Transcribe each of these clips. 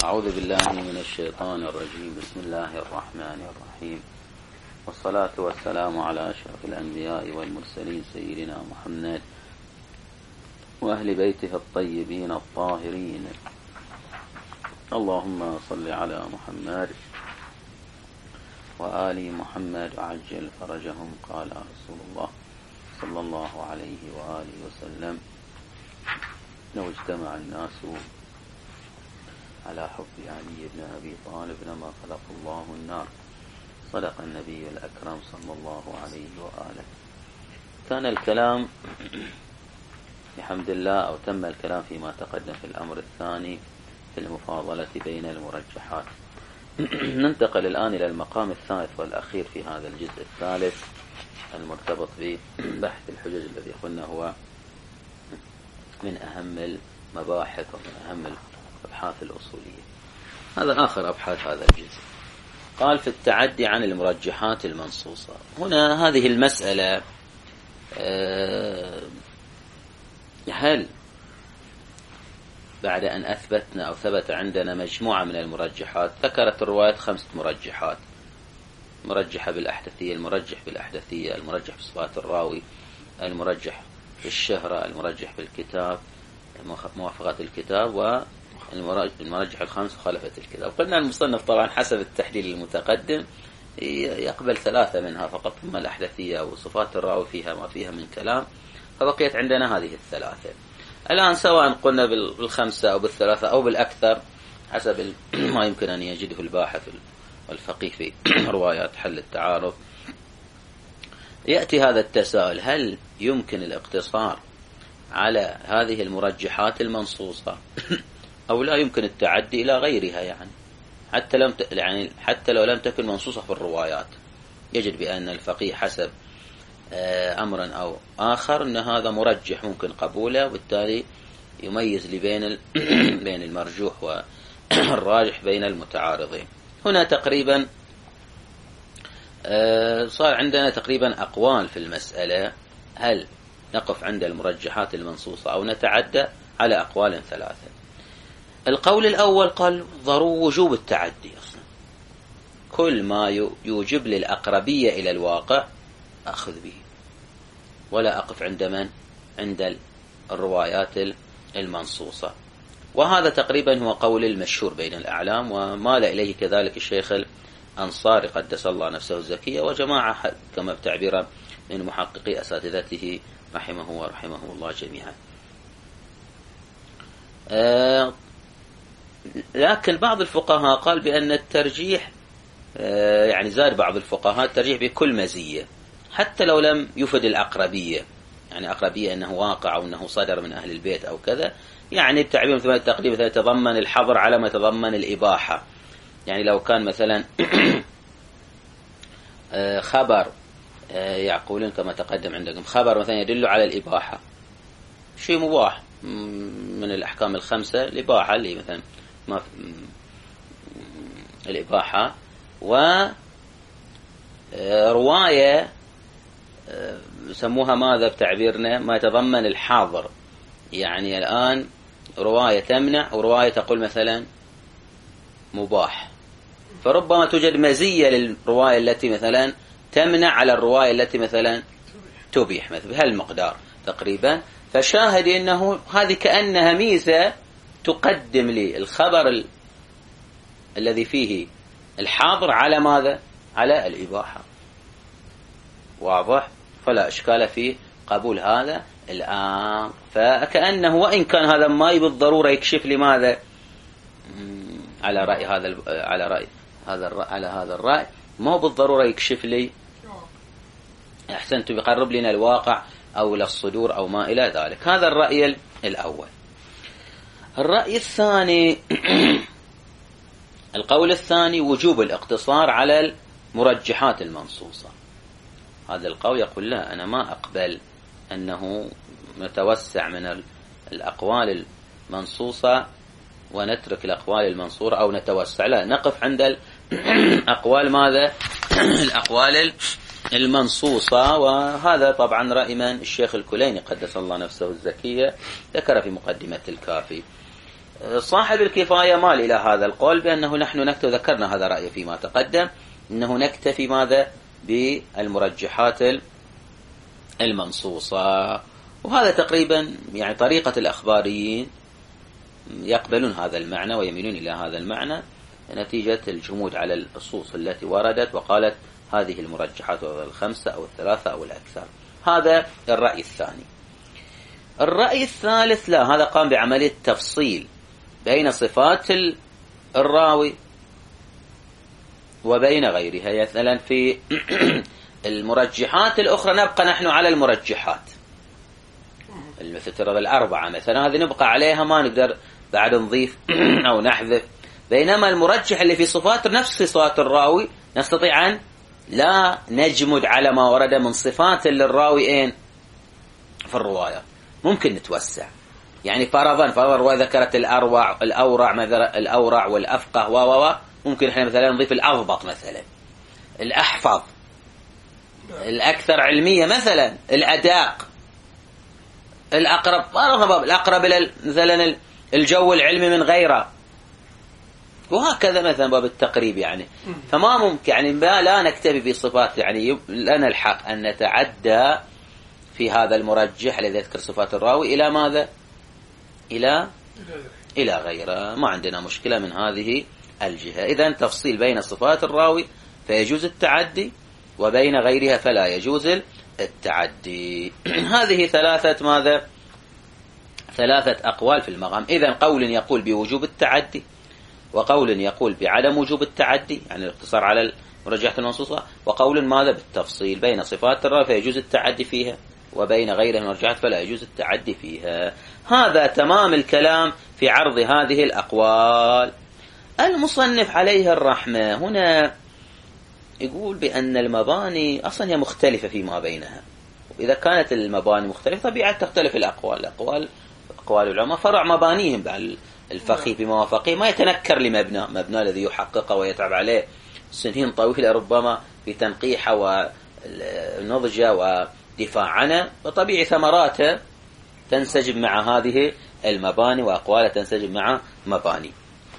أعوذ بالله من الشيطان الرجيم. بسم الله الرحمن الرحيم، والصلاة والسلام على أشرف الأنبياء والمرسلين سيدنا محمد وأهل بيته الطيبين الطاهرين. اللهم صل على محمد وآل محمد وعجل فرجهم. قال رسول الله صلى الله عليه وآله وسلم: لو اجتمع الناس على حب علي بن أبي طالب لما خلق الله النار. صدق النبي الأكرم صلى الله عليه وآله. كان الكلام بحمد الله أو تم الكلام فيما تقدم في الأمر الثاني في المفاضلة بين المرجحات. ننتقل الآن إلى المقام الثالث والأخير في هذا الجزء الثالث المرتبط ببحث الحجج الذي قلنا هو من أهم المباحث ومن أهم الأبحاث الأصولية. هذا آخر أبحاث هذا الجزء. قال: في التعدي عن المرجحات المنصوصة. هنا هذه المسألة هل بعد أن أثبتنا أو ثبت عندنا مجموعة من المرجحات، ذكرت الرواية 5 مرجحات: مرجحة بالأحدثية، المرجح بالأحدثية، المرجح بصفات الراوي، المرجح بالشهرة، المرجح بالكتاب موافقة الكتاب، والمرجح الخامس مخالفة الكتاب. قلنا المصنف طبعا حسب التحليل المتقدم يقبل 3 منها فقط، ثم الأحدثية وصفات الراوي فيها ما فيها من كلام، فبقيت عندنا هذه 3. الآن سواء قلنا بال5 أو بال3 أو بالأكثر حسب ما يمكن أن يجده الباحث والفقيه في روايات حل التعارض، يأتي هذا التساؤل: هل يمكن الاقتصار على هذه المرجحات المنصوصة أو لا يمكن التعدي إلى غيرها؟ حتى لو لم تكن منصوصة في الروايات، يجد بأن الفقيه حسب أمرا أو آخر أن هذا مرجح ممكن قبوله، وبالتالي يميز بين المرجوح والراجح بين المتعارضين. هنا تقريبا صار عندنا تقريبا أقوال في المسألة: هل نقف عند المرجحات المنصوصة أو نتعدى؟ على أقوال 3. القول الأول قال وجوب التعدي أصلا، كل ما يوجب للأقربية إلى الواقع أخذ به، ولا أقف عند من؟ عند الروايات المنصوصة. وهذا تقريبا هو قول المشهور بين الأعلام، ومال إليه كذلك الشيخ الأنصاري قدس الله نفسه الزكية وجماعة كما بتعبير من محققي أساتذته رحمه ورحمه الله جميعا. لكن بعض الفقهاء قال بأن الترجيح زاد بعض الفقهاء الترجيح بكل مزية حتى لو لم يفد الأقربية، أقربية أنه واقع أو أنه صدر من أهل البيت أو كذا، بتعبير مثل التقديم مثلا يتضمن الحظر على ما يتضمن الإباحة. لو كان مثلا خبر يقولون كما تقدم عندكم خبر مثلا يدل على الإباحة، شيء مباح من الأحكام ال5 الإباحة، اللي مثلا ما الإباحة، ورواية يسموها ماذا بتعبيرنا ما يتضمن الحاضر. الآن رواية تمنع ورواية تقول مثلا مباح، فربما توجد مزية للرواية التي مثلا تمنع على الرواية التي مثلا تبيح مثلا بهالمقدار تقريبا. فشاهد أنه هذه كأنها ميزة تقدم لي الخبر الذي فيه الحاضر على ماذا؟ على الإباحة. واضح؟ فلا إشكال في قبول هذا الآن. فكأنه وإن كان هذا ما بالضرورة يكشف لماذا على هذا الرأي ما بالضرورة يكشف لي أحسنت بيقرب لنا الواقع أو للصدور أو ما إلى ذلك. هذا الرأي الأول. الرأي الثاني القول الثاني وجوب الاقتصار على المرجحات المنصوصة. هذا القول يقول لا، أنا ما أقبل أنه نتوسع من الأقوال المنصوصة ونترك الأقوال المنصورة أو نتوسع، لا، نقف عند الأقوال ماذا؟ الأقوال المنصوصة. وهذا طبعا رأي من؟ الشيخ الكليني قدس الله نفسه الزكية ذكر في مقدمة الكافي. صاحب الكفاية مال إلى هذا القول بأنه نحن نكتفي، ذكرنا هذا رأي فيما تقدم، أنه نكتفي ماذا بالمرجحات المنصوصة. وهذا تقريبا يعني طريقة الأخباريين، يقبلون هذا المعنى ويميلون إلى هذا المعنى نتيجة الجمود على النصوص التي وردت وقالت هذه المرجحات الخمسة أو الثلاثة أو الأكثر. هذا الرأي الثاني. الرأي الثالث لا، هذا قام بعملية تفصيل بين صفات الراوي وبين غيرها. مثلا في المرجحات الأخرى نبقى نحن على المرجحات، مثل الأربعة مثلا، هذه نبقى عليها، ما نقدر بعد نضيف أو نحذف. بينما المرجح اللي في صفات نفس صفات الراوي نستطيع أن لا نجمد على ما ورد من صفات للراوي في الرواية، ممكن نتوسع. يعني فرضا الرواية ذكرت الأورع والأفقه ممكن احنا مثلا نضيف الأضبط مثلا، الأحفظ، الأكثر علمية مثلا، الأداق، الأقرب إلى مثلا الجو العلمي من غيره، وهكذا مثلا باب التقريب. يعني فما ممكن، يعني لا نكتفي بصفات، يعني لنا الحق أن نتعدى في هذا المرجح الذي يذكر صفات الراوي إلى ماذا؟ إلى غيره، ما عندنا مشكلة من هذه الجهة. إذن تفصيل بين صفات الراوي فيجوز التعدي، وبين غيرها فلا يجوز التعدي. هذه ثلاثة أقوال في المقام. إذن قول يقول بوجوب التعدي، وقول يقول بعدم وجوب التعدي، يعني الاقتصار على المرجحات المنصوصة، وقول ماذا بالتفصيل بين صفات الراوي فيجوز التعدي فيها، وبين غيرها من المرجحات فلا يجوز التعدي فيها. هذا تمام الكلام في عرض هذه الأقوال. المصنف عليه الرحمة هنا يقول بأن المباني أصلا هي مختلفة فيما بينها، وإذا كانت المباني مختلفة طبيعة تختلف الأقوال. أقوال العلماء فرع مبانيهم، الفقيه بموافقه ما يتنكر مبنى الذي يحققه ويتعب عليه سنين طويلة ربما في تنقيحه ونضجه ودفاع عنه، وطبيعي ثمراته تنسجم مع هذه المباني وأقواله تنسجم مع مباني.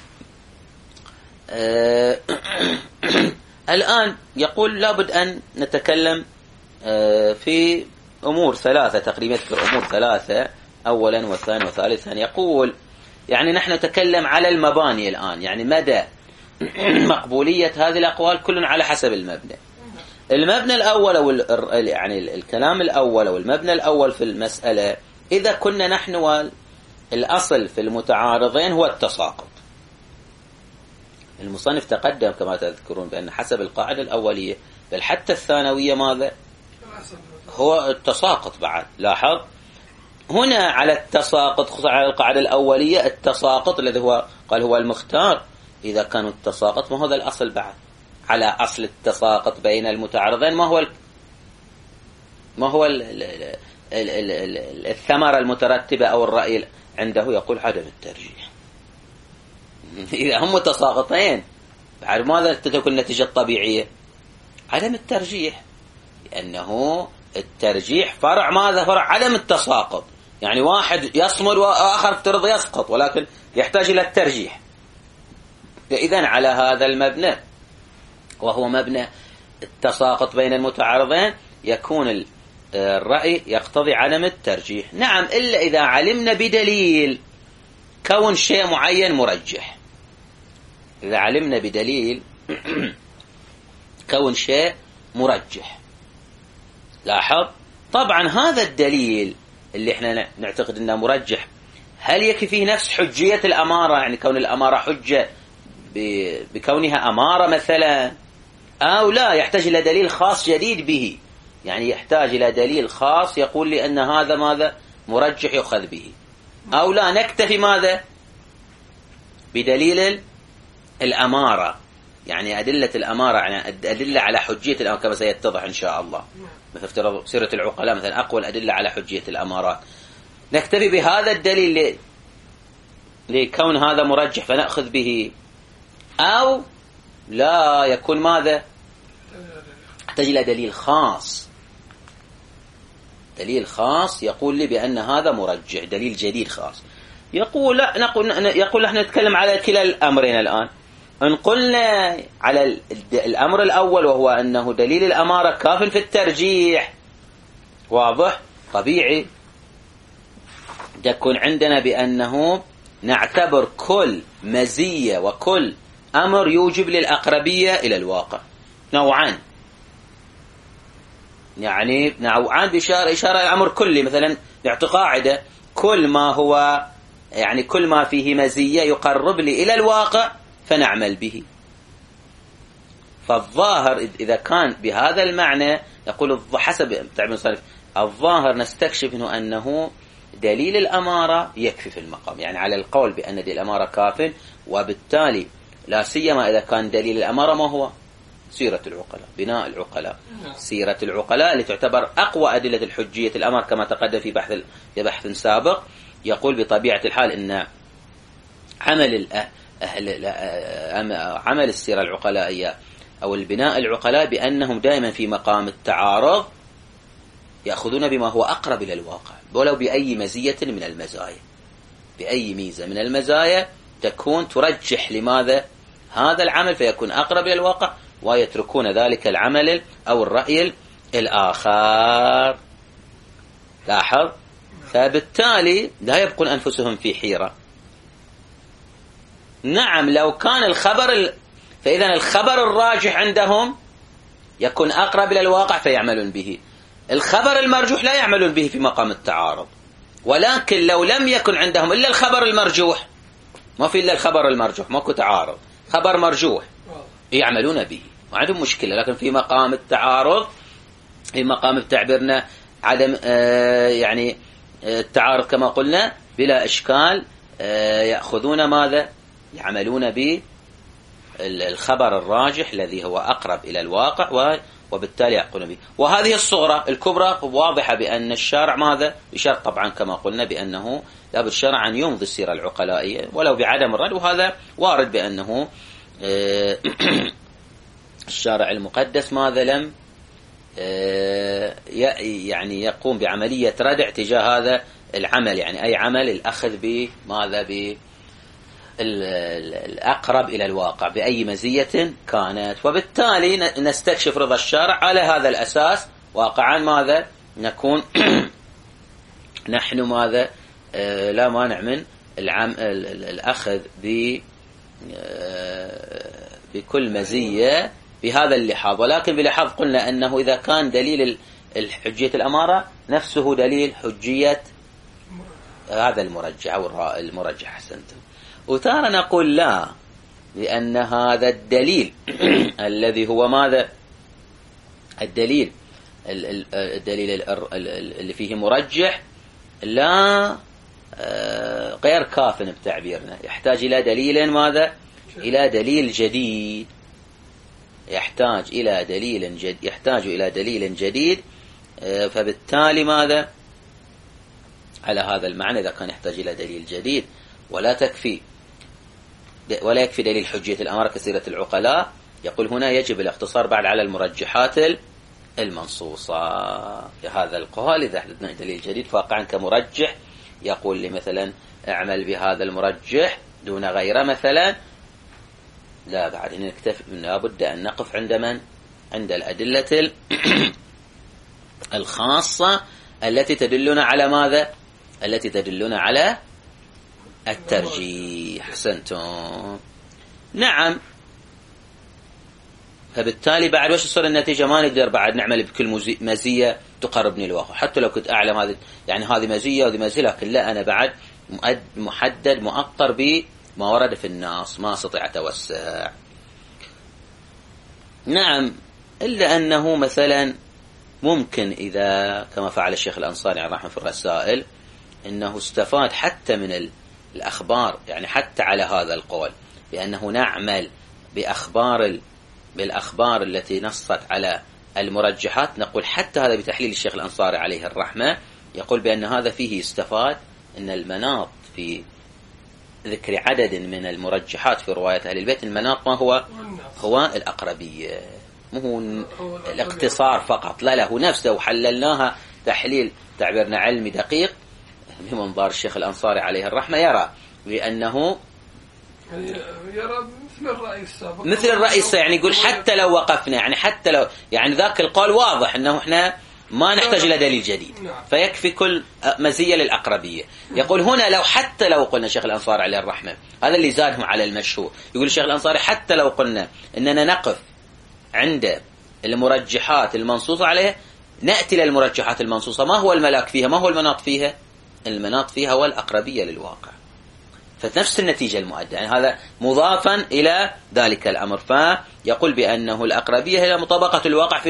الآن يقول لابد أن نتكلم في أمور ثلاثة تقريبا، يذكر أمور ثلاثة أولا وثانيا وثالثا. يقول يعني نحن نتكلم على المباني الآن، يعني مدى مقبولية هذه الأقوال كل على حسب المبنى الأول أو يعني الكلام الأول أو المبنى الأول في المسألة. إذا كنا نحن الأصل في المتعارضين هو التساقط. المصنف تقدم كما تذكرون بأن حسب القاعدة الأولية بل حتى الثانوية ماذا هو التساقط. بعد لاحظ هنا على التساقط، خصوصا على القاعدة الأولية التساقط الذي هو قال هو المختار. إذا كان التساقط ما هذا الأصل بعد على أصل التساقط بين المتعارضين، ما هو الثمرة المترتبة أو الرأي عنده؟ يقول عدم الترجيح. إذا هم متساقطين بعد ماذا تكون النتيجة الطبيعية؟ عدم الترجيح، لأنه الترجيح فرع ماذا؟ فرع عدم التساقط. يعني واحد يصمد وآخر افترض يسقط، ولكن يحتاج إلى الترجيح. إذن على هذا المبنى وهو مبنى التساقط بين المتعارضين يكون الرأي يقتضي عدم الترجيح. نعم، إلا إذا علمنا بدليل كون شيء معين مرجح. إذا علمنا بدليل كون شيء مرجح. لاحظ طبعا هذا الدليل اللي احنا نعتقد انه مرجح، هل يكفي فيه نفس حجية الأمارة؟ يعني كون الأمارة حجة بكونها أمارة مثلا، أو لا يحتاج إلى دليل خاص جديد به؟ يعني يحتاج إلى دليل خاص يقول لي أن هذا ماذا مرجح يؤخذ به، أو لا نكتفي ماذا بدليل الأمارة. يعني أدلة الأمارة يعني أدلة على حجية الأمارة كما سيتضح إن شاء الله، مثل افترض سيرة العقلاء مثلا أقوى الأدلة على حجية الأمارات. نكتفي بهذا الدليل لكون هذا مرجح فنأخذ به، أو لا يكون ماذا يحتاج إلى دليل خاص يقول لي بأن هذا مرجح، دليل جديد خاص. يقول لا، يقول احنا نتكلم على كلا الأمرين الآن. إن قلنا على الأمر الأول وهو أنه دليل الأمارة كاف في الترجيح، واضح طبيعي تكون عندنا بأنه نعتبر كل مزية وكل أمر يوجب للأقربية إلى الواقع نوعان، يعني نوعان بإشارة الأمر كلي. مثلا نعطي قاعدة كل ما هو يعني كل ما فيه مزية يقرب لي إلى الواقع فنعمل به. فالظاهر إذا كان بهذا المعنى يقول حسب تعبير المصنف الظاهر نستكشف أنه دليل الأمارة يكفي في المقام، يعني على القول بأن دليل الأمارة كاف، وبالتالي لا سيما إذا كان دليل الأمارة ما هو سيرة العقلاء، بناء العقلاء، سيرة العقلاء اللي تعتبر أقوى أدلة الحجية الأمر كما تقدم في بحث سابق. يقول بطبيعة الحال أن عمل السيرة العقلائية أو البناء العقلاء بأنهم دائما في مقام التعارض يأخذون بما هو أقرب إلى الواقع ولو بأي مزية من المزايا، بأي ميزة من المزايا تكون ترجح لماذا هذا العمل فيكون أقرب إلى الواقع، ويتركون ذلك العمل أو الرأي الآخر. لاحظ، فبالتالي لا يبقون أنفسهم في حيرة. نعم لو كان الخبر فإذا الخبر الراجح عندهم يكون أقرب إلى الواقع فيعملون به، الخبر المرجوح لا يعملون به في مقام التعارض. ولكن لو لم يكن عندهم إلا الخبر المرجوح، ما في إلا الخبر المرجوح، ماكو تعارض، خبر مرجوح يعملون به ما عندهم مشكلة. لكن في مقام التعارض، في مقام تعبيرنا عدم يعني التعارض كما قلنا بلا إشكال، يأخذون ماذا؟ يعملون به الخبر الراجح الذي هو أقرب إلى الواقع وبالتالي يقولون به. وهذه الصورة الكبرى واضحة بأن الشارع ماذا؟ بشرط طبعا كما قلنا بأنه لا بالشرع أن يمضي السيرة العقلائية ولو بعدم الرد، وهذا وارد بأنه الشارع المقدس ماذا لم يعني يقوم بعملية ردع تجاه هذا العمل، يعني أي عمل الأخذ بماذا الأقرب إلى الواقع بأي مزية كانت. وبالتالي نستكشف رضا الشارع على هذا الأساس واقعا ماذا نكون نحن ماذا لا مانع من الأخذ بكل مزية بهذا اللحاظ. ولكن بلحاظ قلنا أنه إذا كان دليل الحجية الأمارة نفسه دليل حجية هذا المرجح أو المرجح أحسنتم. وتارة نقول لا، لأن هذا الدليل الذي هو ماذا الدليل اللي فيه مرجح لا غير كاف بتعبيرنا، يحتاج إلى دليل ماذا؟ إلى دليل جديد، يحتاج إلى دليل جديد. فبالتالي ماذا على هذا المعنى إذا كان يحتاج إلى دليل جديد ولا يكفي دليل حجية الأمارة كسيرة العقلاء، يقول هنا يجب الاقتصار بعد على المرجحات المنصوصة في هذا القول. إذا أحدثنا دليل جديد فواقعا كمرجح يقول لي مثلا اعمل بهذا المرجح دون غيره مثلا، لا بعد نكتفي، لابد أن نقف عند من؟ عند الأدلة الخاصة التي تدلنا على ماذا؟ التي تدلنا على الترجيح. أحسنتم. نعم، فبالتالي بعد وش تصير النتيجة؟ ما نقدر بعد نعمل بكل مزية تقربني الواقع، حتى لو كنت أعلم هذه يعني هذه مزية وهذه مزية، لكن لا، أنا بعد محدد مؤطر بما ورد في النص، ما أستطيع أتوسع. نعم، إلا أنه مثلا ممكن إذا كما فعل الشيخ الأنصاري عليه رحمه في الرسائل أنه استفاد حتى من الأخبار، يعني حتى على هذا القول بأنه نعمل بالأخبار التي نصت على المرجحات، نقول حتى هذا بتحليل الشيخ الأنصاري عليه الرحمة، يقول بأن هذا فيه استفاد أن المناط في ذكر عدد من المرجحات في رواية أهل البيت، المناط ما هو الأقربية، مو الاقتصار فقط، لا له نفسه وحللناها تحليل تعبيرنا علمي دقيق، بمنظار الشيخ الأنصاري عليه الرحمة يرى بأنه يرى مثل الرأي السابق، مثل الرأي السابق، يعني يقول حتى لو وقفنا، يعني حتى لو يعني ذاك القول واضح أنه إحنا ما نحتاج إلى دليل جديد، فيكفي كل مزية للأقربية. يقول هنا لو حتى لو قلنا الشيخ الأنصاري عليه الرحمة، هذا اللي زادهم على المشهور، يقول الشيخ الأنصاري حتى لو قلنا أننا نقف عند المرجحات المنصوصة عليها، نأتي للمرجحات المنصوصة، ما هو الملاك فيها؟ ما هو المناط فيها؟ المناط فيها والأقربية للواقع، فنفس النتيجة المؤدية، يعني هذا مضافا إلى ذلك الأمر. فيقول بأنه الأقربية هي مطابقة الواقع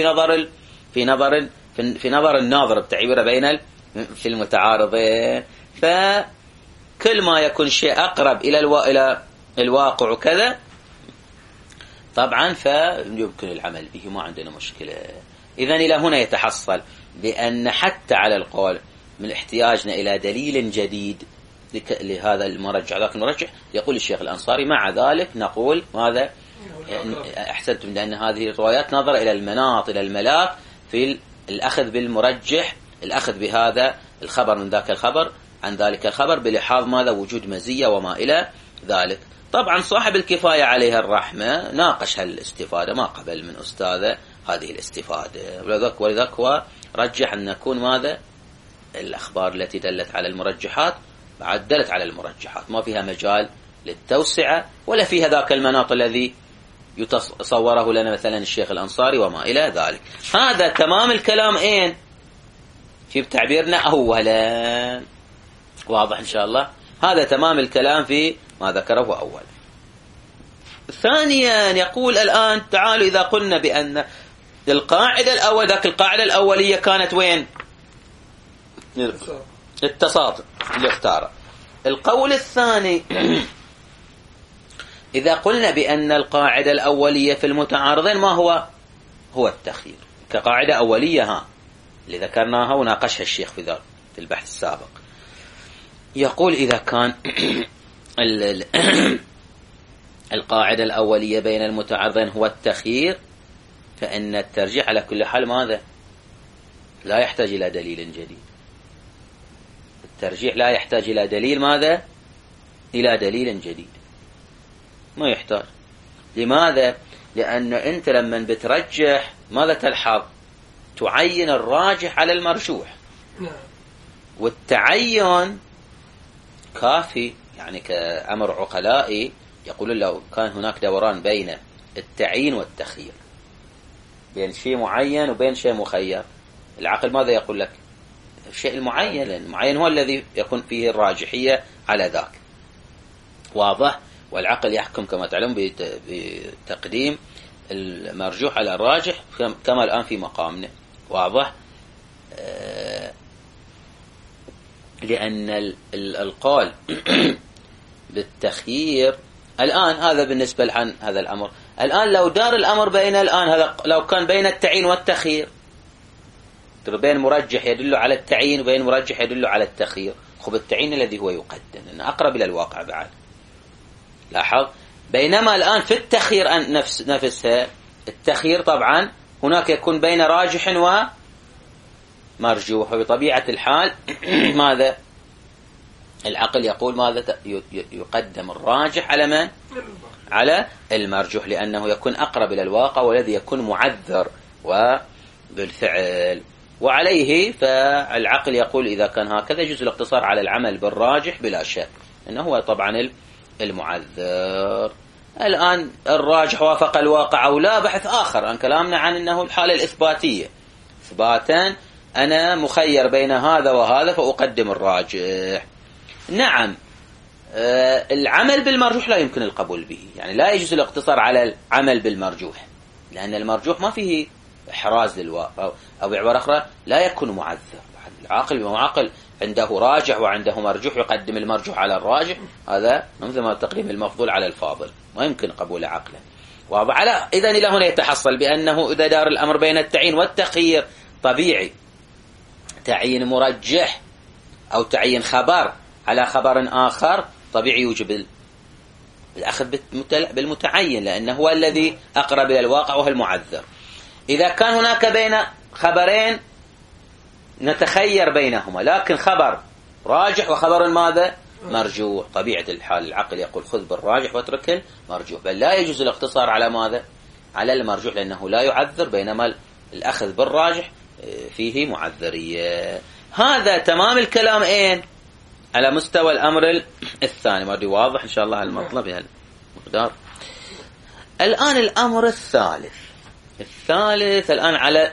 في نظر الناظر بتعبيره بين في المتعارضين. فكل ما يكون شيء أقرب إلى الواقع كذا طبعا فيمكن العمل به، ما عندنا مشكلة. إذن إلى هنا يتحصل بأن حتى على القول من احتياجنا إلى دليل جديد لهذا المرجع ذاك المرجح، يقول الشيخ الأنصاري مع ذلك نقول ماذا؟ أحسنتم، لأن هذه الروايات نظر إلى المناط، إلى الملاك في الأخذ بالمرجح، الأخذ بهذا الخبر من ذاك الخبر عن ذلك الخبر بلحاظ ماذا؟ وجود مزية وما إلى ذلك. طبعا صاحب الكفاية عليه الرحمة ناقش هالاستفادة، ما قبل من أستاذه هذه الاستفادة، ولذلك هو رجح أن نكون ماذا؟ الأخبار التي دلت على المرجحات بعد دلت على المرجحات، ما فيها مجال للتوسعة ولا فيها ذاك المناط الذي يتصوره لنا مثلا الشيخ الأنصاري وما إلى ذلك. هذا تمام الكلام إن في تعبيرنا أولا، واضح إن شاء الله؟ هذا تمام الكلام في ما ذكره أولا. ثانيا يقول الآن تعالوا إذا قلنا بأن القاعدة الأول، ذاك القاعدة الأولية كانت وين؟ التصادم اللي اختاره. القول الثاني إذا قلنا بأن القاعدة الأولية في المتعارضين ما هو التخيير كقاعدة أولية اللي ذكرناها وناقشها الشيخ في البحث السابق. يقول إذا كان القاعدة الأولية بين المتعارضين هو التخيير، فإن الترجيح على كل حال ماذا؟ لا يحتاج إلى دليل جديد. الترجيح لا يحتاج إلى دليل ماذا؟ إلى دليل جديد، ما يحتاج. لماذا؟ لأن أنت لما بترجح ماذا تلحظ؟ تعين الراجح على المرجوح، والتعين كافي. يعني كأمر عقلائي يقولون لو كان هناك دوران بين التعيين والتخيير، بين شيء معين وبين شيء مخير، العقل ماذا يقول لك؟ الشيء المعين، لأن المعين هو الذي يكون فيه الراجحية على ذاك، واضح؟ والعقل يحكم كما تعلم بتقديم المرجوح على الراجح كما الآن في مقامنا، واضح؟ لأن القول بالتخيير الآن هذا بالنسبة لعن هذا الأمر. الآن لو دار الأمر بين الآن هذا لو كان بين التعيين والتخيير، بين مرجح يدل على التعيين وبين مرجح يدل على التخيير، خب التعيين الذي هو يقدم لأنه أقرب إلى الواقع بعد. لاحظ، بينما الآن في التخيير نفسها التخيير طبعا هناك يكون بين راجح ومرجوح، وبطبيعة الحال ماذا؟ العقل يقول ماذا؟ يقدم الراجح على من؟ على المرجوح، لأنه يكون أقرب إلى الواقع والذي يكون معذر وبالفعل. وعليه فالعقل يقول إذا كان هكذا يجوز الاقتصار على العمل بالراجح بلا شك، إنه هو طبعا المعذر. الآن الراجح وافق الواقع أو لا بحث آخر، عن كلامنا عن أنه الحالة الإثباتية إثباتا أنا مخير بين هذا وهذا فأقدم الراجح. نعم، العمل بالمرجوح لا يمكن القبول به، يعني لا يجوز الاقتصار على العمل بالمرجوح، لأن المرجوح ما فيه إحراز للواقع، أو بعبارة أخرى لا يكون معذر. العاقل بمعاقل عنده راجح وعنده مرجوح يقدم المرجوح على الراجح، هذا مثل ما تقديم المفضول على الفاضل، ما يمكن قبول عقلا. وعلى إذن إلى هنا يتحصل بأنه إذا دار الأمر بين التعيين والتخيير طبيعي تعيين مرجح أو تعيين خبر على خبر آخر طبيعي يوجب الأخذ بالمتعين، لأنه هو الذي أقرب إلى الواقع وهو المعذر. إذا كان هناك بين خبرين نتخير بينهما، لكن خبر راجح وخبر ماذا؟ مرجوح. طبيعة الحال العقل يقول خذ بالراجح واترك المرجوح، بل لا يجوز الاقتصار على ماذا؟ على المرجوح، لأنه لا يعذر، بينما الأخذ بالراجح فيه معذرية. هذا تمام الكلام أين؟ على مستوى الأمر الثاني. ما أدري واضح إن شاء الله المطلب بهالمقدار. الآن الأمر الثالث الآن على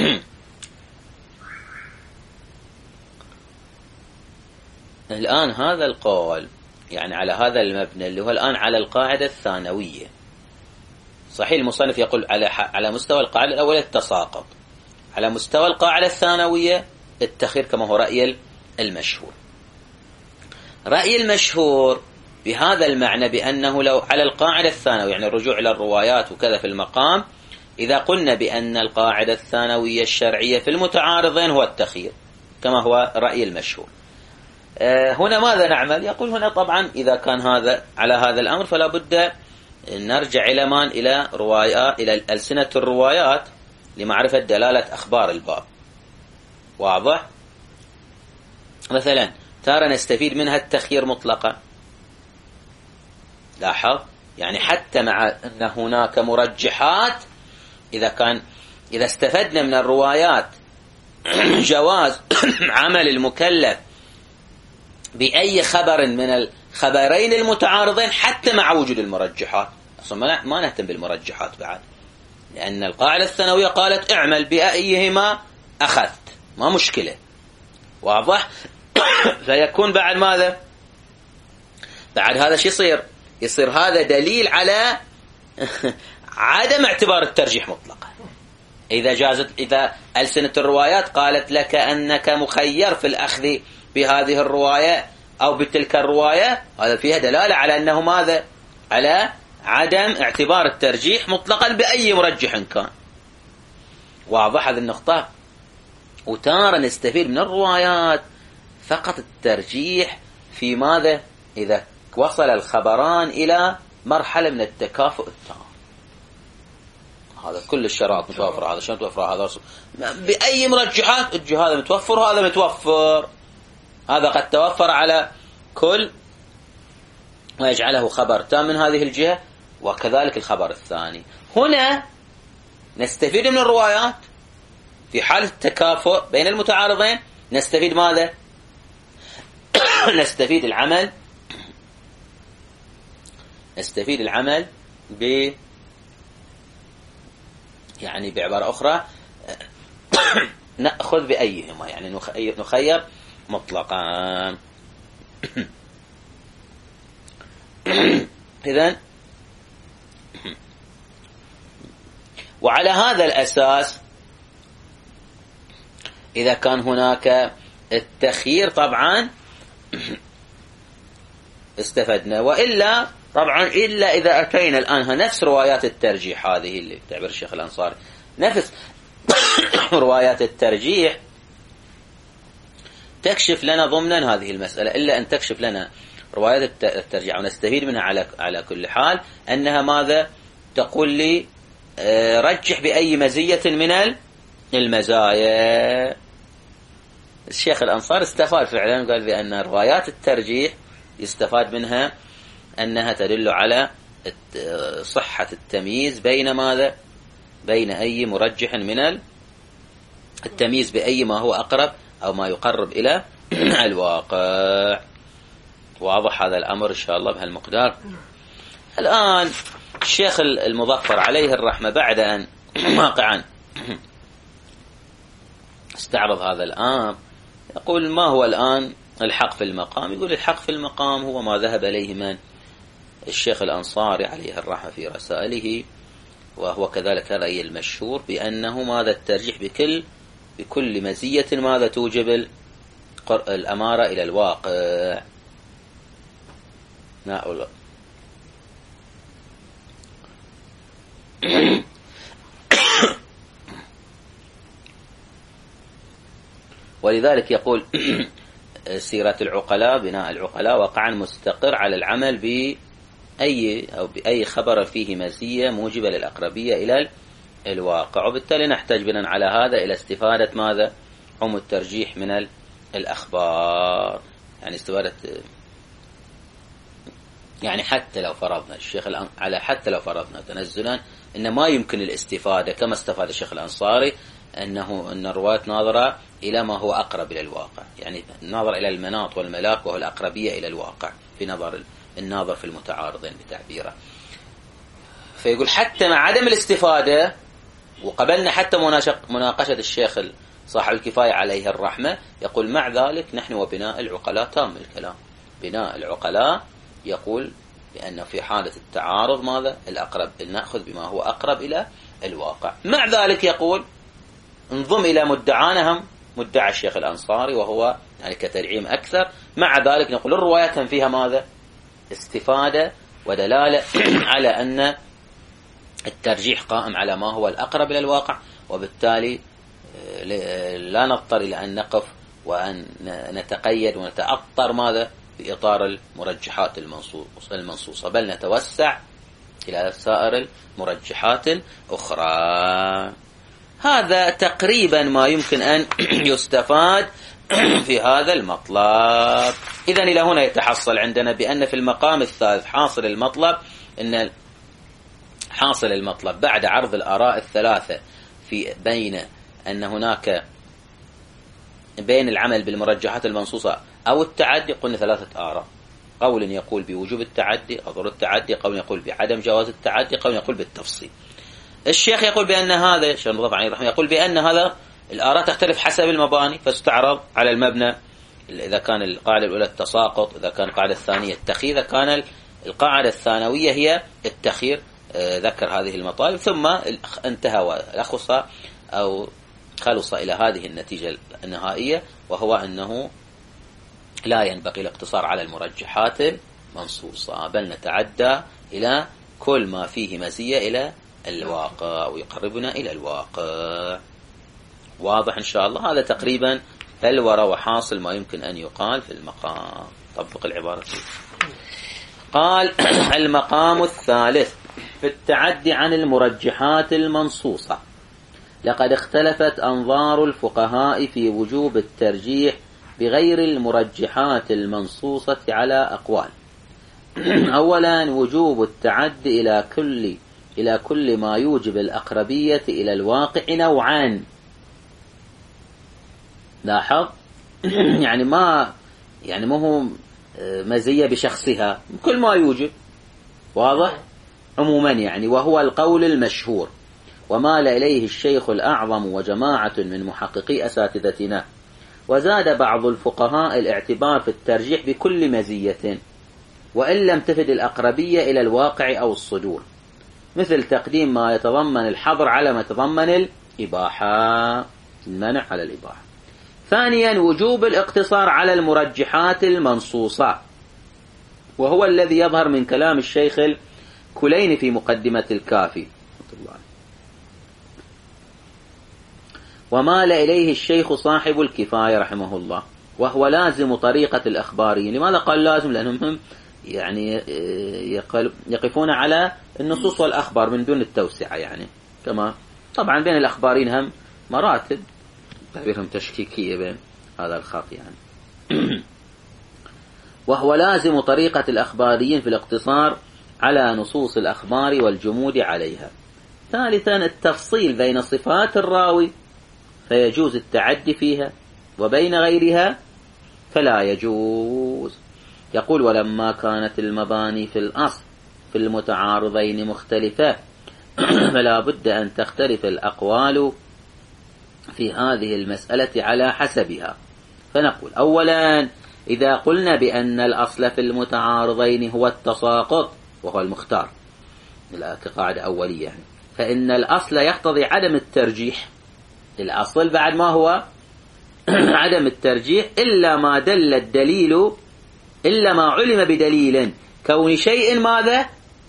الآن هذا القول يعني على هذا المبنى اللي هو الآن على القاعدة الثانوية. صحيح المصنف يقول على مستوى القاعدة الأولى التساقط، على مستوى القاعدة الثانوية التخير، كما هو رأي المشهور. رأي المشهور بهذا المعنى بأنه لو على القاعدة الثانوية يعني الرجوع إلى الروايات وكذا في المقام، إذا قلنا بأن القاعدة الثانوية الشرعية في المتعارضين هو التخير كما هو رأي المشهور، هنا ماذا نعمل؟ يقول هنا طبعا إذا كان هذا على هذا الأمر فلا بد نرجع إلى من؟ إلى روايات، إلى ألسنة الروايات لمعرفة دلالة أخبار الباب. واضح؟ مثلا ترى نستفيد منها التخيير مطلقا. لاحظ يعني حتى مع أن هناك مرجحات، إذا استفدنا من الروايات جواز عمل المكلف بأي خبر من الخبرين المتعارضين حتى مع وجود المرجحات. أصلا ما نهتم بالمرجحات بعد، لأن القاعدة الثانوية قالت اعمل بأيهما أخذت، ما مشكلة. واضح؟ فيكون بعد ماذا؟ بعد هذا شو يصير هذا دليل على عدم اعتبار الترجيح مطلقا. إذا ألسنة الروايات قالت لك أنك مخير في الأخذ بهذه الرواية أو بتلك الرواية، هذا فيها دلالة على أنه ماذا؟ على عدم اعتبار الترجيح مطلقا بأي مرجح كان. واضح هذه النقطة؟ وتارة نستفيد من الروايات فقط الترجيح في ماذا؟ إذا وصل الخبران إلى مرحلة من التكافؤ التام. هذا كل الشرائط متوفرة، هذا شلون متوفر، هذا بأي مرجحات هذا متوفر وهذا متوفر. هذا قد توفر على كل ويجعله خبر تام من هذه الجهة، وكذلك الخبر الثاني. هنا نستفيد من الروايات في حالة التكافؤ بين المتعارضين. نستفيد ماذا؟ نستفيد العمل يعني بعبارة أخرى نأخذ بأيهما، يعني نخير مطلقا. إذن وعلى هذا الأساس إذا كان هناك التخيير طبعا استفدنا، وإلا طبعا إلا إذا أتينا الآن نفس روايات الترجيح هذه اللي تعبر الشيخ الأنصاري، نفس روايات الترجيح تكشف لنا ضمنا هذه المسألة، إلا أن تكشف لنا روايات الترجيح ونستفيد منها على كل حال أنها ماذا؟ تقول لي رجح بأي مزية من المزايا. الشيخ الأنصار استفاد فعلا، قال بأن روايات الترجيح يستفاد منها أنها تدل على صحة التمييز بين ماذا؟ بين أي مرجح من التمييز بأي ما هو أقرب أو ما يقرب إلى الواقع. واضح هذا الأمر إن شاء الله بهالمقدار. الآن الشيخ المظفر عليه الرحمة بعد أن واقعا استعرض هذا الأمر يقول ما هو الآن الحق في المقام؟ يقول الحق في المقام هو ما ذهب إليه من الشيخ الأنصاري عليه الرحمة في رسائله، وهو كذلك رأي المشهور بأنه ماذا؟ الترجيح بكل مزية ماذا؟ توجب الأمارة إلى الواقع. لا ولذلك يقول سيرة العقلاء بناء العقلاء واقعا مستقر على العمل بأي خبر فيه مزية موجبة للأقربية إلى الواقع، وبالتالي نحتاج بناء على هذا إلى استفادة ماذا؟ عموم الترجيح من الأخبار. يعني استفادة يعني حتى لو فرضنا الشيخ على حتى لو فرضنا تنزلا إن ما يمكن الاستفادة كما استفاد الشيخ الأنصاري أن الرواية ناظرة إلى ما هو أقرب إلى الواقع، يعني ناظر إلى المناط والملاك وهو الأقربية إلى الواقع في نظر الناظر في المتعارضين بتعبيره. فيقول حتى مع عدم الاستفادة، وقبلنا حتى مناقشة الشيخ صاحب الكفاية عليه الرحمة، يقول مع ذلك نحن وبناء العقلاء تام الكلام. بناء العقلاء يقول بأن في حالة التعارض ماذا الأقرب، نأخذ بما هو أقرب إلى الواقع. مع ذلك يقول انضم إلى مدعانا هم مدعى الشيخ الأنصاري وهو يعني كترعيم أكثر. مع ذلك نقول الروايات فيها ماذا استفادة ودلالة على أن الترجيح قائم على ما هو الأقرب إلى الواقع، وبالتالي لا نضطر إلى أن نقف وأن نتقيد ونتأطر ماذا في إطار المرجحات المنصوصة، بل نتوسع إلى سائر المرجحات الأخرى. هذا تقريبا ما يمكن أن يستفاد في هذا المطلب. إذن إلى هنا يتحصل عندنا بأن في المقام الثالث حاصل المطلب بعد عرض الآراء الثلاثة في بين أن هناك بين العمل بالمرجحات المنصوصة أو التعدي، قلنا ثلاثة آراء: قول يقول بوجوب التعدي أو ضرورة التعدي، قول يقول بعدم جواز التعدي، قول يقول بالتفصيل. الشيخ يقول بأن هذا الشيخ المضاف عليه الرحمة يقول بأن هذا الآراء تختلف حسب المباني، فاستعرض على المبنى. إذا كان القاعدة الأولى التساقط، إذا كان القاعدة الثانية التخيير، إذا كان القاعدة الثانوية هي التخيير، ذكر هذه المطالب ثم انتهى ولخص أو خلص إلى هذه النتيجة النهائية، وهو أنه لا ينبغي الاقتصار على المرجحات المنصوصة، بل نتعدى إلى كل ما فيه مزية إلى الواقع ويقربنا إلى الواقع. واضح إن شاء الله؟ هذا تقريبا الورى وحاصل ما يمكن أن يقال في المقام. طبق العبارة فيه. قال المقام الثالث في التعدي عن المرجحات المنصوصة: لقد اختلفت أنظار الفقهاء في وجوب الترجيح بغير المرجحات المنصوصة على أقوال. أولا، وجوب التعدي إلى كل ما يوجب الأقربية إلى الواقع نوعان. لاحظ يعني ما هو مزية بشخصها، كل ما يوجب. واضح عموما يعني، وهو القول المشهور ومال إليه الشيخ الأعظم وجماعة من محققي أساتذتنا. وزاد بعض الفقهاء الاعتبار في الترجيح بكل مزية وإن لم تفد الأقربية إلى الواقع أو الصدور، مثل تقديم ما يتضمن الحظر على ما يتضمن الإباحة، المنع على الإباحة. ثانيا، وجوب الاقتصار على المرجحات المنصوصة، وهو الذي يظهر من كلام الشيخ الكليني في مقدمة الكافي، ومال إليه الشيخ صاحب الكفاية رحمه الله، وهو لازم طريقة الأخباريين. لماذا قال لازم؟ لأنهم يعني يقفون على النصوص والأخبار من دون التوسعة، يعني كما طبعا بين الأخبارين هم مراتب تعبيرهم تشكيكية بين هذا الخط يعني. وهو لازم طريقة الأخباريين في الاقتصار على نصوص الأخبار والجمود عليها. ثالثا، التفصيل بين صفات الراوي فيجوز التعدي فيها، وبين غيرها فلا يجوز. يقول: ولما كانت المباني في الأصل في المتعارضين مختلفة، فلا بد أن تختلف الأقوال في هذه المسألة على حسبها. فنقول: أولا، إذا قلنا بأن الأصل في المتعارضين هو التساقط وهو المختار كقاعدة أولية يعني، فإن الأصل يقتضي عدم الترجيح. الأصل بعد ما هو عدم الترجيح إلا ما دل الدليل، إلا ما علم بدليل كون شيء ماذا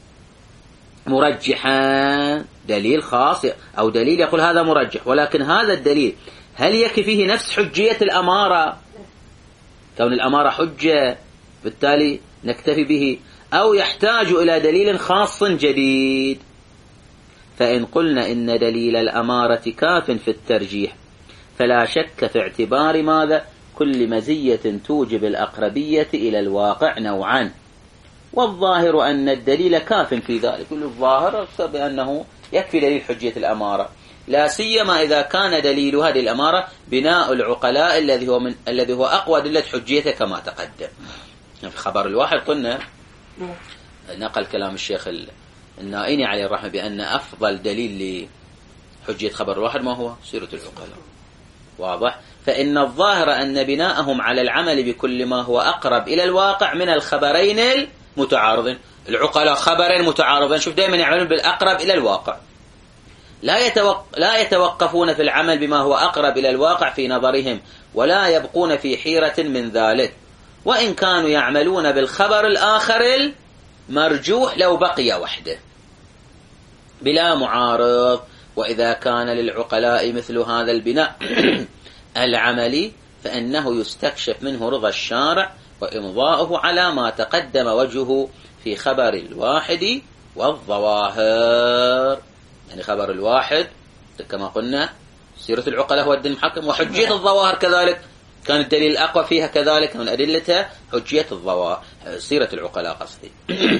مرجحا، دليل خاص أو دليل يقول هذا مرجح، ولكن هذا الدليل هل يكفي فيه نفس حجية الأمارة، كون الأمارة حجة بالتالي نكتفي به، أو يحتاج إلى دليل خاص جديد. فإن قلنا إن دليل الأمارة كاف في الترجيح، فلا شك في اعتبار ماذا بكل مزية توجب الأقربية إلى الواقع نوعان، والظاهر أن الدليل كاف في ذلك. كل الظاهر بأنه يكفي دليل حجية الأمارة، لا سيما إذا كان دليل هذه الأمارة بناء العقلاء الذي هو أقوى دلة حجيته كما تقدم. في خبر الواحد قلنا نقل كلام الشيخ النائني عليه الرحمة بأن أفضل دليل لحجية خبر الواحد ما هو؟ سيرة العقلاء. واضح؟ فإن الظاهر أن بناءهم على العمل بكل ما هو أقرب إلى الواقع من الخبرين المتعارضين. العقلاء خبرين متعارضين، شوف دائما يعملون بالأقرب إلى الواقع، لا يتوقفون في العمل بما هو أقرب إلى الواقع في نظرهم، ولا يبقون في حيرة من ذلك، وإن كانوا يعملون بالخبر الآخر المرجوح لو بقي وحده بلا معارض. وإذا كان للعقلاء مثل هذا البناء العملي فإنه يستكشف منه رضا الشارع وإمضاؤه على ما تقدم وجهه في خبر الواحد والظواهر. يعني خبر الواحد كما قلنا سيرة العقلاء هو الدين المحكم، وحجية الظواهر كذلك كان الدليل الأقوى فيها كذلك من أدلتها حجية الظواهر، سيرة العقلاء قصدي.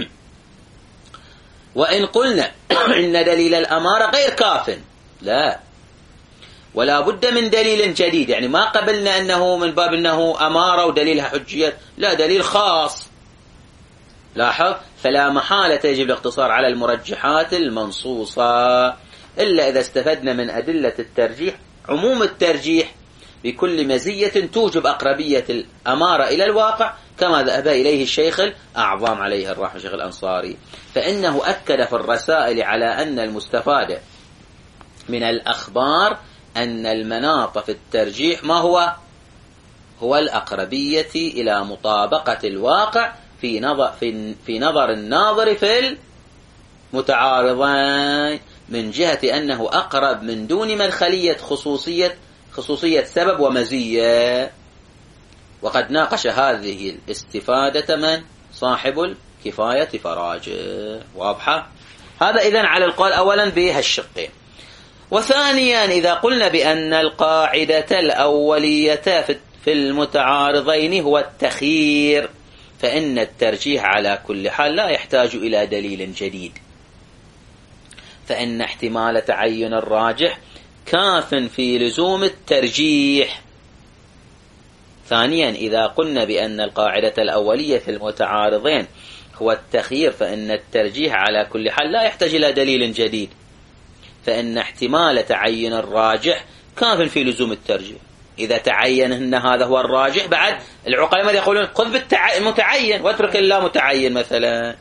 وإن قلنا إن دليل الأمارة غير كاف، لا، ولا بد من دليل جديد. يعني ما قبلنا أنه من باب أنه أمارة ودليلها حجية، لا، دليل خاص. لاحظ، فلا محالة يجب الاقتصار على المرجحات المنصوصة إلا إذا استفدنا من أدلة الترجيح عموم الترجيح بكل مزية توجب أقربية الأمارة إلى الواقع، كما ذهب إليه الشيخ الأعظم عليه الرحمة الشيخ الأنصاري، فإنه أكد في الرسائل على أن المستفاد من الأخبار أن المناط في الترجيح ما هو الأقربية إلى مطابقة الواقع في نظر الناظر في المتعارضين، من جهة أنه أقرب من دون مدخلية خصوصية سبب ومزية. وقد ناقش هذه الاستفادة من صاحب الكفاية فراجع. واضحة؟ هذا إذن على القول أولا بهالشقين. وثانيا إذا قلنا بأن القاعدة الأولية في المتعارضين هو التخيير، فإن الترجيح على كل حال لا يحتاج إلى دليل جديد، فإن احتمال تعين الراجح كاف في لزوم الترجيح. ثانيا إذا قلنا بأن القاعدة الأولية في المتعارضين هو التخيير، فإن الترجيح على كل حال لا يحتاج إلى دليل جديد، فإن احتمال تعين الراجح كاف في لزوم الترجيح. إذا تعين أن هذا هو الراجح، بعد العقلاء ماذا يقولون؟ خذ بالمتعين واترك اللا متعين مثلا،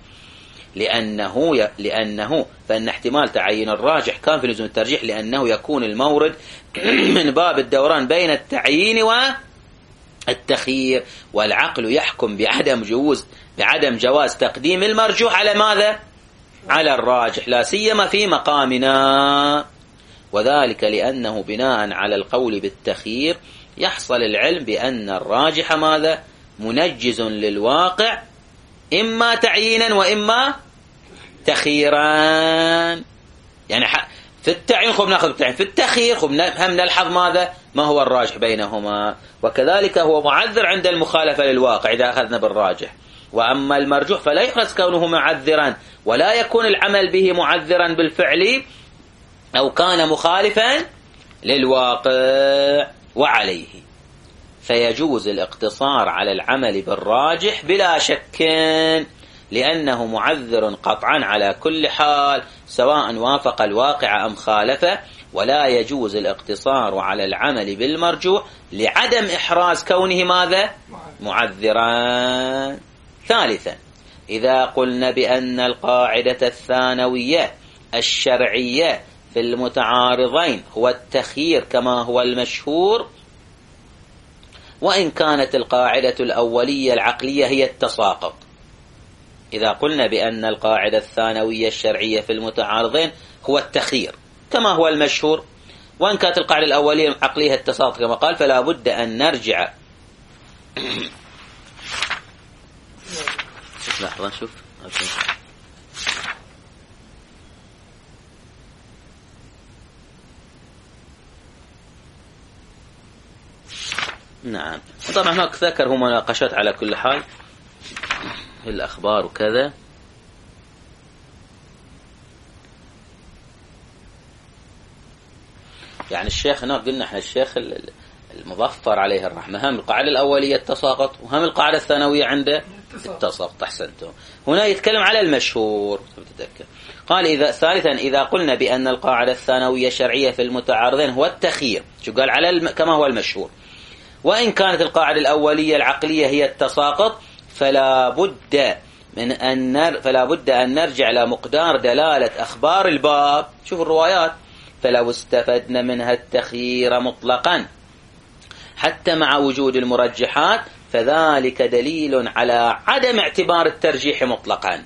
لأنه فإن احتمال تعين الراجح كان في لزوم الترجيح، لأنه يكون المورد من باب الدوران بين التعيين والتخيير، والعقل يحكم بعدم جواز تقديم المرجوح على ماذا؟ على الراجح، لا سيما في مقامنا، وذلك لأنه بناء على القول بالتخيير يحصل العلم بأن الراجح ماذا؟ منجز للواقع، إما تعيينا وإما تخييرا. يعني في التعيين خب ناخذ بالتعيين، في التخيير خب هم نلحظ ماذا؟ ما هو الراجح بينهما، وكذلك هو معذر عند المخالفة للواقع إذا أخذنا بالراجح. وأما المرجوح فلا يحرز كونه معذرا، ولا يكون العمل به معذرا بالفعل أو كان مخالفا للواقع. وعليه فيجوز الاقتصار على العمل بالراجح بلا شك، لأنه معذر قطعا على كل حال سواء وافق الواقع أم خالفه، ولا يجوز الاقتصار على العمل بالمرجوح لعدم إحراز كونه ماذا؟ معذرا. ثالثا إذا قلنا بأن القاعدة الثانوية الشرعية في المتعارضين هو التخيير كما هو المشهور، وإن كانت القاعدة الأولية العقلية هي التساقط. إذا قلنا بأن القاعدة الثانوية الشرعية في المتعارضين هو التخيير كما هو المشهور، وإن كانت القاعدة الأولية العقلية التساقط كما قال، فلا بد أن نرجع. لحظة شوف نعم. طبعا هناك ذكر هو مناقشات على كل حال في الأخبار وكذا. يعني الشيخ هناك قلنا احنا الشيخ المظفر عليه الرحمة هم القاعدة الأولية التساقط وهم القاعدة الثانوية عنده التساقط. أحسنتم. هنا يتكلم على المشهور. قال ثالثا إذا قلنا بأن القاعدة الثانوية الشرعية في المتعارضين هو التخيير، شو قال على كما هو المشهور، وإن كانت القاعدة الأولية العقلية هي التساقط فلا بد أن نرجع لمقدار دلالة أخبار الباب. شوف الروايات، فلو استفدنا منها التخيير مطلقا حتى مع وجود المرجحات فذلك دليل على عدم اعتبار الترجيح مطلقا.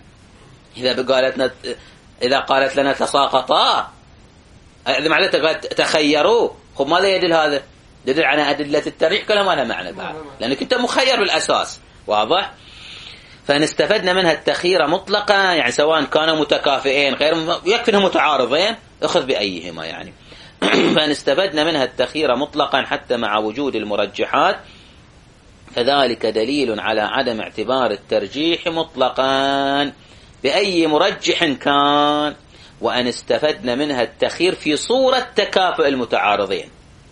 إذا قالت لنا تساقطا، إذا معناته قالت تخيروا، خب ماذا يدل هذا؟ يدل على أدلة الترجيح كلام ما لها معنى بعد، لأنك أنت مخير بالأساس. واضح؟ فإن استفدنا منها التخيير مطلقا، يعني سواء كانوا متكافئين غير يكفي انهم متعارضين اخذ بأيهما يعني. فإن استفدنا منها التخيير مطلقا حتى مع وجود المرجحات فذلك دليل على عدم اعتبار الترجيح مطلقا بأي مرجح كان. وأن استفدنا منها التخيير في صورة تكافؤ المتعارضين،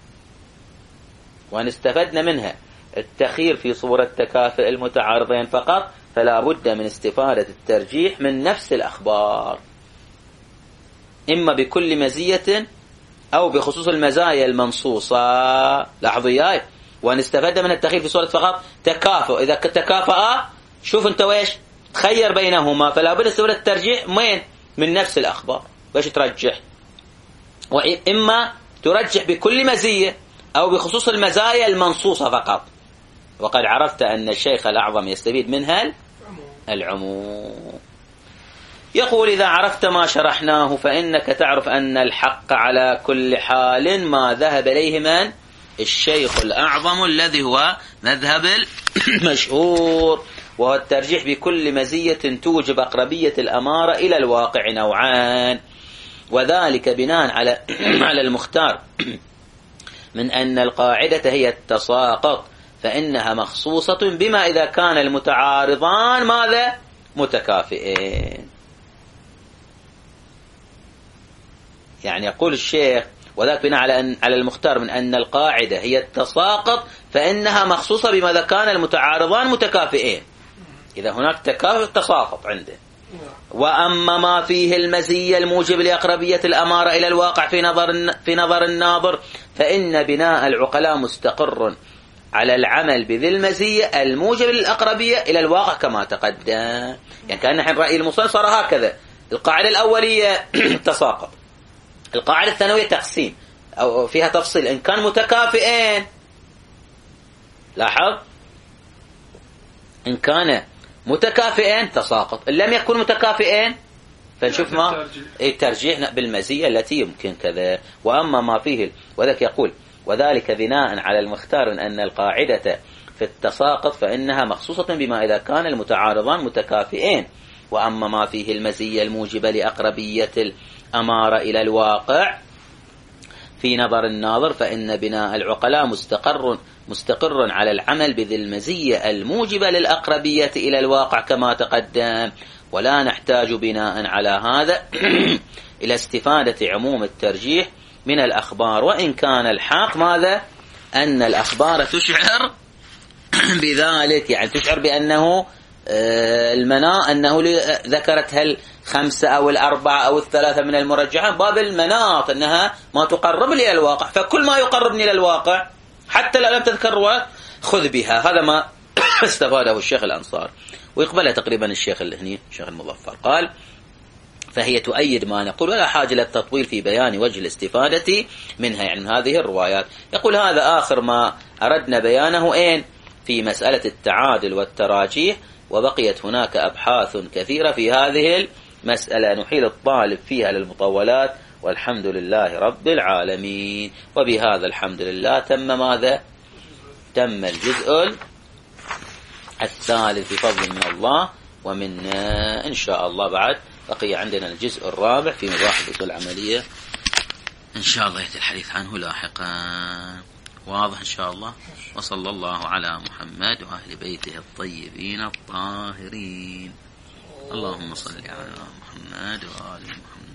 وأن استفدنا منها التخيير في صورة تكافؤ المتعارضين فقط فلا بد من استفادة الترجيح من نفس الأخبار، إما بكل مزية أو بخصوص المزايا المنصوصة. لاحظوا إياي، وأن استفدنا من التخيير في صورة فقط تكافؤ. إذا تكافأ شوف أنت ويش تخير بينهما، فلا بد استفادة الترجيح من نفس الأخبار. باش ترجح؟ وإما ترجح بكل مزية أو بخصوص المزايا المنصوصة فقط. وقد عرفت أن الشيخ الأعظم يستفيد منها العموم. يقول إذا عرفت ما شرحناه فإنك تعرف أن الحق على كل حال ما ذهب إليه من الشيخ الأعظم الذي هو مذهب المشهور، وهو الترجيح بكل مزية توجب أقربية الأمارة إلى الواقع نوعان، وذلك بناء على المختار من أن القاعدة هي التساقط، فإنها مخصوصة بما إذا كان المتعارضان ماذا متكافئين. يعني يقول الشيخ وذلك بناء على المختار من أن القاعدة هي التساقط فإنها مخصوصة بما إذا كان المتعارضان متكافئين. إذا هناك تكافؤ تساقط عنده. وأما ما فيه المزية الموجب لأقربية الأمارة إلى الواقع في نظر الناظر فإن بناء العقلاء مستقر على العمل بذي المزية الموجب للأقربية إلى الواقع كما تقدم. يعني كان نحن رأي المصنف صار هكذا: القاعدة الأولية تساقط، القاعدة الثانوية تقسيم أو فيها تفصيل، إن كان متكافئين لاحظ إن كان متكافئين تساقط، إن لم يكن متكافئين فنشوف ما الترجيح بالمزية التي يمكن كذا. وأما ما فيه وذلك يقول وذلك بناء على المختار أن القاعدة في التساقط فإنها مخصوصة بما إذا كان المتعارضان متكافئين. وأما ما فيه المزية الموجبة لأقربية الأمارة إلى الواقع في نظر الناظر فإن بناء العقلاء مستقر على العمل بذي المزية الموجبة للأقربية إلى الواقع كما تقدم. ولا نحتاج بناء على هذا إلى استفادة عموم الترجيح من الأخبار، وإن كان الحق ماذا أن الأخبار تشعر بذلك، يعني تشعر بأنه أنه ذكرت هل 5 أو 4 أو 3 من المرجحات باب المناط أنها ما تقرب لي إلى الواقع، فكل ما يقربني إلى الواقع حتى لو لم تذكر خذ بها. هذا ما استفاده الشيخ الأنصار، ويقبلها تقريبا الشيخ الهني الشيخ المظفر. قال فهي تؤيد ما نقول ولا حاجة للتطويل في بيان وجه الاستفادة منها، يعني من هذه الروايات. يقول هذا آخر ما أردنا بيانه في مسألة التعادل والتراجيح، وبقيت هناك أبحاث كثيرة في هذه المسألة نحيل الطالب فيها للمطولات، والحمد لله رب العالمين. وبهذا الحمد لله تم ماذا؟ تم الجزء الثالث بفضل من الله ومنا إن شاء الله. بعد بقي عندنا الجزء الرابع في مباحث العملية إن شاء الله يأتي الحديث عنه لاحقا. واضح إن شاء الله. وصلى الله على محمد وأهل بيته الطيبين الطاهرين. اللهم صل على محمد وآل محمد.